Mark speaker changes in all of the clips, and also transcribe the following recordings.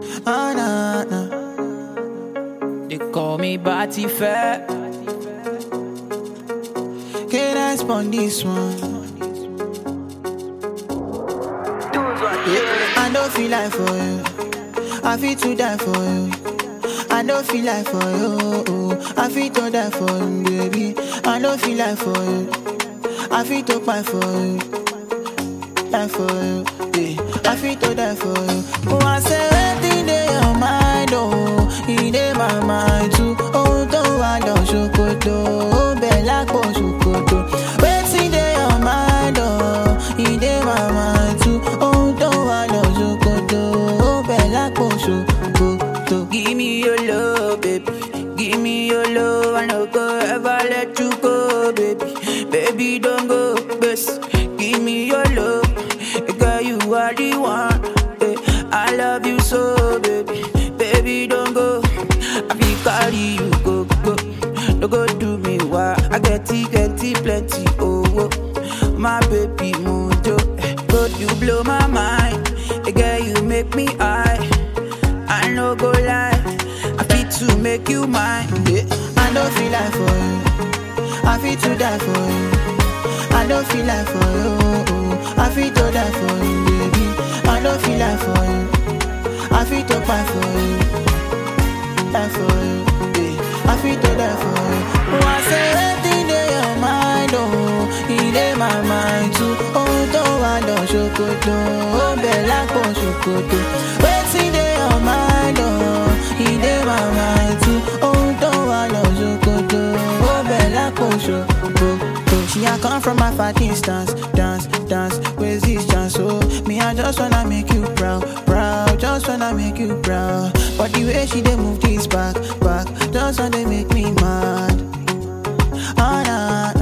Speaker 1: Ah, nah, nah.
Speaker 2: They call me Batty Fat.
Speaker 1: Can I spawn this one? I don't feel like for you. I feel to die for you. I don't feel like for you. I feel to die for you, baby. I don't feel like for you. I feel to fight for you. Die for you, yeah. I feel to die for you. Oh, I say everything in your mind, oh, in my mind too. Oh, don't want no shokoto, oh, bella ko shokoto. Waiting in your mind, oh, in my mind too. Oh, don't want no shokoto, oh, bella ko shokoto.
Speaker 2: Give me your love, baby. Give me your love. I no go ever let you go, baby. Baby, don't go, best. Give me your love. Girl, you are the one. I love you so, baby. Baby, don't go. I feel carry you, go, go. Don't go do me why. I get it, plenty, oh, oh. My baby, mojo. But you blow my mind. Girl, you make me high. I no go lie. I feel to make you mine.
Speaker 1: Yeah. I don't feel like for you. I feel to die for you. I don't feel like for you. I feel to die for you, baby. I don't feel like for you. I feel to fight for you. Die for you, yeah. I feel to die for you. Oh, I say everything in your mind, oh, in my mind too. Oh, don't want no shokoto, oh, bella ko shokoto. Waiting in your mind, oh, in my mind too. Oh, don't want no shokoto, oh, bella ko shokoto. She a come from a far distance, dance, dance. Where's this chance? Oh, me I just wanna make you proud, proud. Just wanna make you proud. But the way she dey move this back, back, just wanna make me mad. Ah, nah,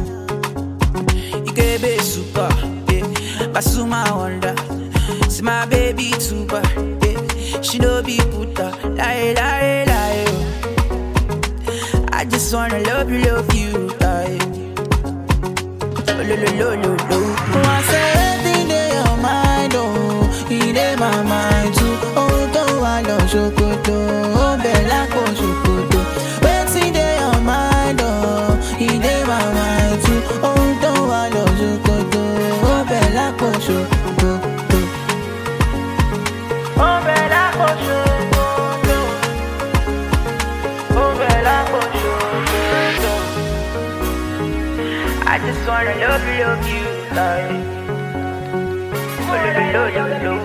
Speaker 1: nah.
Speaker 2: You can be super, yeah. Basuma wonder. See my baby too bad, yeah. She no be puta, lie, lie, lie. Oh. I just wanna love you, lie. Lo, lo, lo, lo, lo.
Speaker 1: Oh, I say everything in your mind, oh, in my mind too. Oh, don't want no shokoto, oh, bella ko shokoto. Waiting in your mind, oh, in my mind too. Oh, don't want no shokoto, oh, bella ko shokoto. Oh, bella ko shokoto. Oh, bella ko shokoto.
Speaker 2: I just wanna love you, like. Lo, lo, lo, lo, lo.